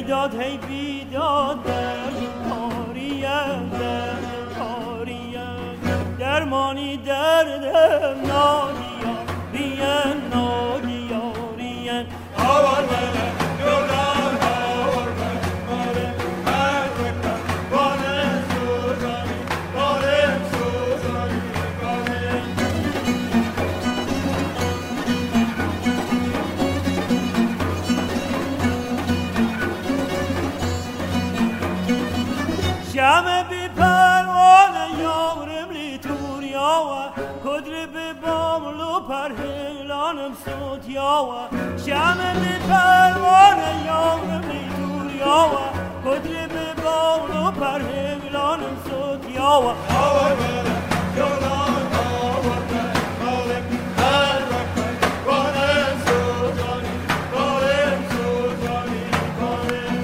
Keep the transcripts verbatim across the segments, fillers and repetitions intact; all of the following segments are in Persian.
بیداد هی بیداد در کاریم در کاریم درمانی دردم نادیاریم نادیاریم آوار بله جولان آوار بله هر بکن بانه سوزانی بانه سوزانی بانه شمع بی پروانه یارم لی تور یاوه کدر بی باملو پرهلانم سوت یاوه شمع بی پروانه یارم لی تور یاوه کدر بی باملو پرهلانم سوت یاوه آوار بله جولان آوار بله مالک هر بکن بانه سوزانی بانه سوزانی بانه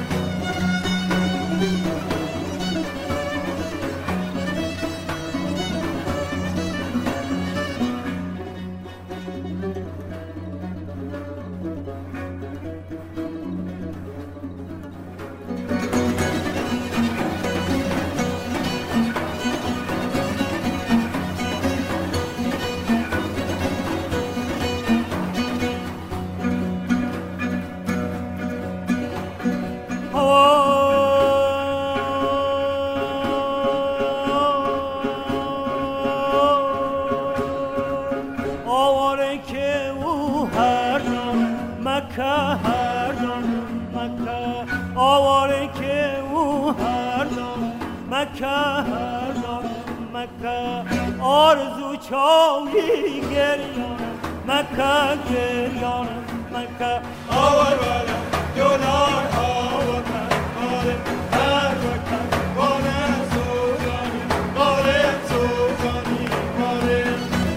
آواره که او هر دان مکه هر دان مکه آواره که او هر دان مکه هر دان مکه آرزو چاوی گریان مکه گریان مکه آوار بله جولان آوار بله هر بکن بانه سوزانی بانه سوزانی بانه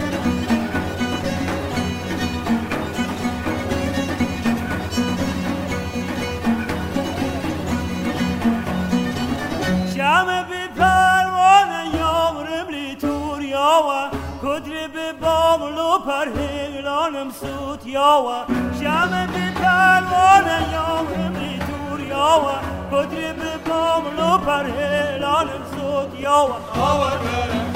شمع بی پروانه یارم لی تور یاوه کدر بی باملو پرهلانم سوت یاوه شمع بی پروانه یارم لی تور یاوه کدر بی باملو پرهلانم سوت یاوه آوار بله